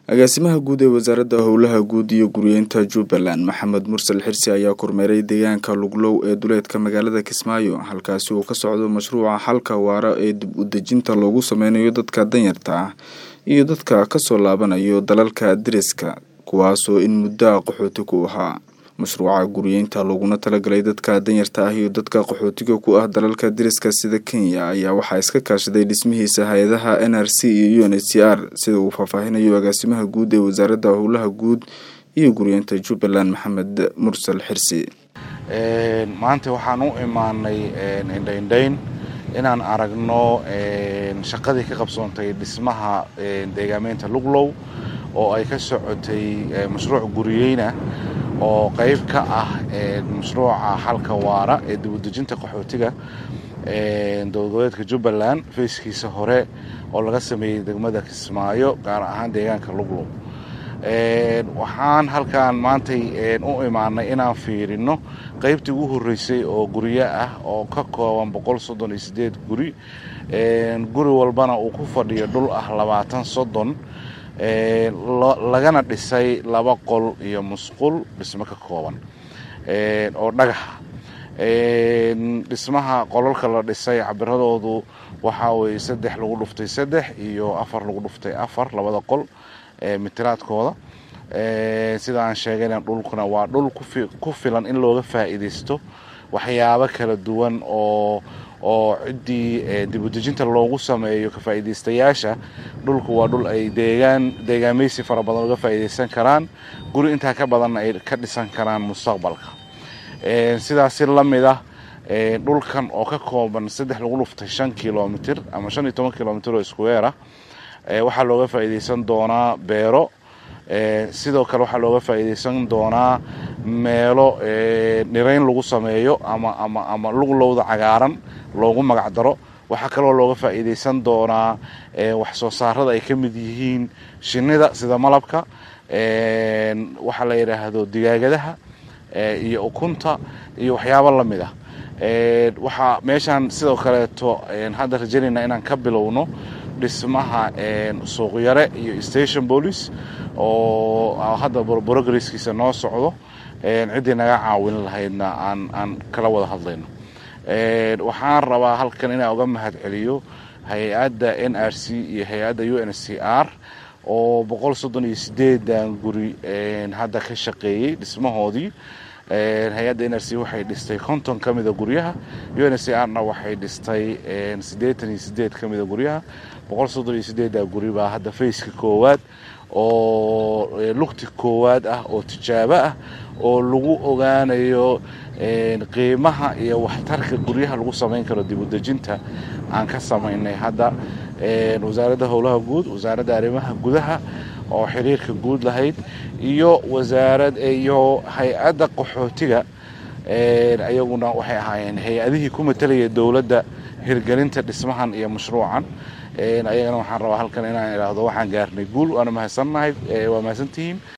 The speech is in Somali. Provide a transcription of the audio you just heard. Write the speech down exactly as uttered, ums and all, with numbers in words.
agaasimaha guud ee wasaaradda howlaha guud iyo guryeynta Jubbaland Maxamed Mursal Xirsi ayaa kormeeray deegaanka Luglow ee duleedka magaalada Kismaayo halkaas oo ka socdo mashruuca xalka waara ee dib u dejinta loogu sameynayo dadka danyarta ah iyo dadka ka soo laabanayo dalalka deriska kuwaas oo in muddo qaxooti ku ahaa mashruuca guryeynta looguna talagalay dadka danyarta ah iyo dadka qaxootiga ku ah dalalka deriska sida Kenya ayaa waxa iska kaashaday dhismihiisa hay'adaha N R C iyo U N H C R sida uu faahfaahinayo agaasimaha guud ee wasaaradda howlaha guud iyo guryeynta Jubbaland Maxamed Mursal Xirsi ee maanta waxaan u imaanay indhayn inaan aragno shaqadii ka qabsoontay dhismaha deegaamaynta Luglow oo ay ka socotay mashruuc guriyeyna oo qayb ka ah mashruuca xalka waara ee dib u dejinta qaxootiga ee dowladda Jubbaland feeskiisa hore oo laga sameeyay degmada Kismaayo gaar ahaan deegaanka Luglow ee waxaan halkaan maanta u imaanay inaan fiirino qaybtii ugu horeysay oo guriye ah oo ka kooban boqol soddon iyo siddeed guri ee guri walbana uu ku fadhiyo dhul ah labaatan soddon ee lagana dhisay laba qol iyo musqul dhismo ka kooban ee oo dhagax ee dhismaha qolalka la dhisay cabiradoodu waxa way saddex lagu dhuftay saddex iyo afar lagu dhuftay afar labada qol ee mitiraadkooda ee sida aan sheegayna dhulkuna waa dhul ku filan in looga faa'iideysto waxyaabo kala duwan oo oo cidii dib u dejinta loogu sameeyo ka faa'iideystayaasha dhulku waa dhul ay deegaan deegaamaysi fara badan uga faa'iideysan karaan guri inta ka badan ay ka dhisan karaan mustaqbalka ee sidaas la mid ah ee dhulkan oo ka kooban saddex lagu dhuftay shan kiiloomitir ama shan iyo toban kiiloomitir oo square ah ee waxa looga faa'iideysan doonaa beero ee sidoo kale waxa looga faa'iideysan doonaa meelo ee nireyn lagu sameeyo ama ama ama Luglowda cagaaran loogu magac daro waxa kale oo looga faa'iideysan doonaa ee wax soo saarada ay ka mid yihiin shinnida sida malabka ee waxa la yiraahdo digaagadaha ee iyo ukunta iyo waxyaabo la mid ah ee waxa meeshan sidoo kale to hadda rajaynayna inaan ka bilowno dhismaha ee suuq yare iyo station police oo hadda progresskiisa noo socdo ee cidii naga caawin lahaydna aan aan kala wada hadlayno ee waxaan rabaa halkan inaan uga mahad celiyo hay'adda N R C iyo hay'adda U N H C R oo boqol soddon iyo siddeed guri ee hadda ka shaqeeyay dhismahoodii ee hay'adda N R C waxay dhistay konton kamid ah guryaha U N H C R na waxay dhistay siddeetan iyo siddeed kamid ah guryaha boqol soddon iyo siddeed guri baa hadda feeska koowaad oo lugti koowaad ah oo tijaabo ah oo lagu ogaanayo ee qiimaha iyo waxtarka guryaha lagu sameyn karo dib u dejinta aan ka sameynay hadda ee wasaaradda howlaha guud wasaaradda arrimaha gudaha oo xiriirka guud lahayd iyo wasaarad iyo hay'adda qaxootiga ee ayaguna waxay ahaayeen hay'adihii ku metelaya dawladda hirgelinta dhismahan iyo mashruucan ee ayagana waxaan rabaa halkan inaan iraahdo waxaan gaarnay guul waana mahadsannahay waa mahadsantihiin